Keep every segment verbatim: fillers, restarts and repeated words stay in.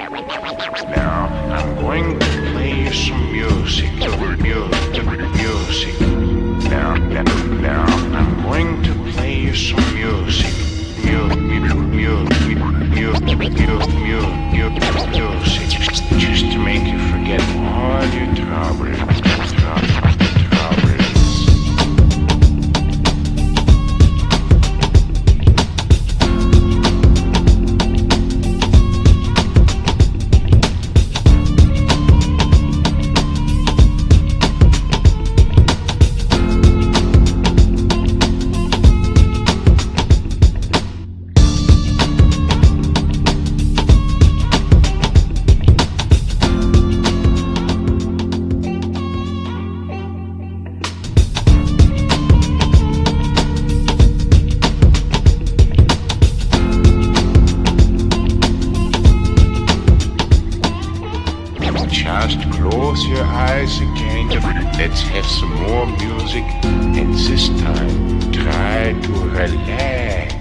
Now I'm going to play you some music. Music. Music. Now, now, now I'm going to play you some music. Music. Music. Music. Music. Music. Just to make you forget all your troubles. Troubles. Just close your eyes again. Let's have some more music, and this time try to relax.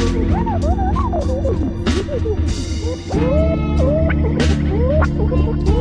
Thank you.